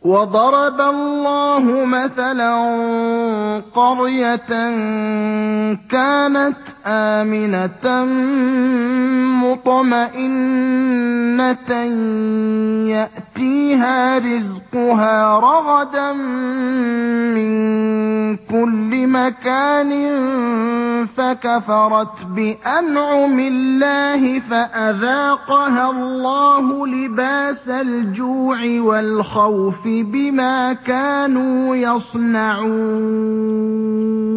وَضَرَبَ اللَّهُ مَثَلًا قَرْيَةً كَانَتْ آمِنَةً مُّطْمَئِنَّةً يَأْتِيهَا رِزْقُهَا رَغَدًا مِّن كُلِّ مَكَانٍ فَكَفَرَتْ بِأَنْعُمِ اللَّهِ فَأَذَاقَهَا اللَّهُ لِبَاسَ الْجُوعِ وَالْخَوْفِ بِمَا كَانُوا يَصْنَعُونَ